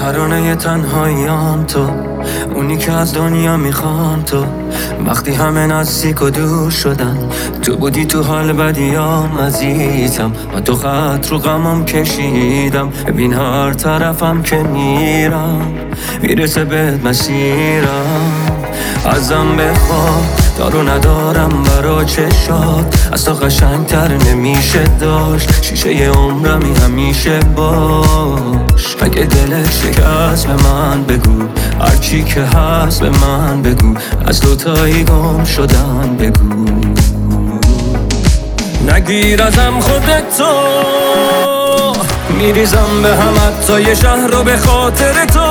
ترانه تنهاییام تو، اونی که از دنیا میخوام تو. وقتی همه نزدیک و دور شدن، تو بودی تو حال بدیام عزیزم. و تو خط رو غمم کشیدم، ببین هر طرفم که میرم میرسه بهت مسیرم. ازم بخواه دارو ندارم برا چشات، از تو قشنگتر نمیشه داشت. شیشه عمرمی همیشه باش. اگه دلت شکست به من بگو، هرچی که هست به من بگو، از دوتایی گم شدن بگو. نگیر ازم خودتو، میریزم به هم حتی یه شهر رو به خاطر تو.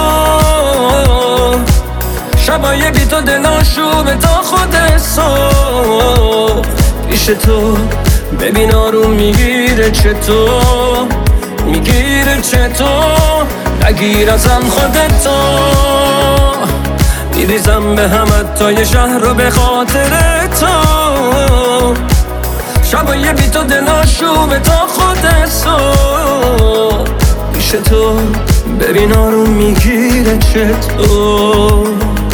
شبای بی تو دلاشوبه تا خود صبح پیش تو. ببین آروم میگیره چطور، میگیره چطور. نگیر ازم خودتو، میریزم به هم حتی یه شهر رو به خاطر تو. شبای بی تو دلاشوبه تا خود صبح پیش تو. ببین آروم میگیره چطور.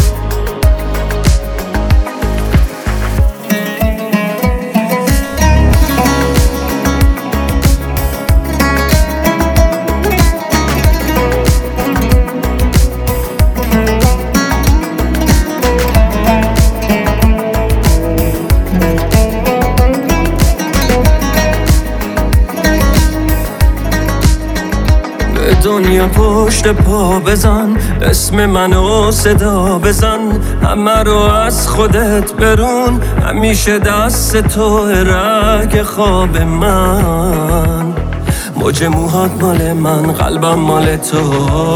دنیا پشت پا بزن، اسم منو صدا بزن. همه رو از خودت برون، همیشه دست تو رگ خواب من. موج موهات مال من، قلبم مال تو.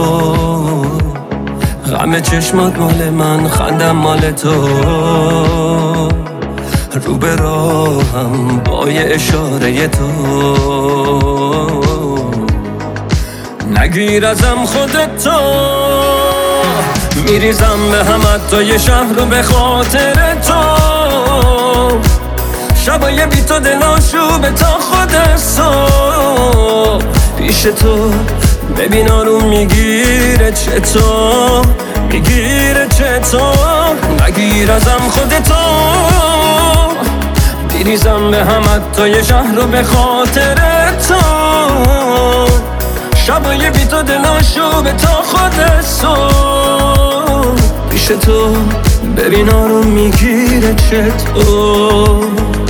غم چشمات مال من، خندم مال تو. رو به راهم با یه اشاره تو. نگیر ازم خودتو، میریزم به هم حتی یه شهر رو به خاطر تو. شبای بی تو دلاشوبه تا خود صبح پیش تو. ببین آروم میگیره چطور، میگیره چطور. نگیر ازم خودتو، میریزم به هم حتی یه شهر رو به خاطر تو. شبای بی تو دلاشوبه تا خود صبح پیش تو. ببین آروم میگیره چطور.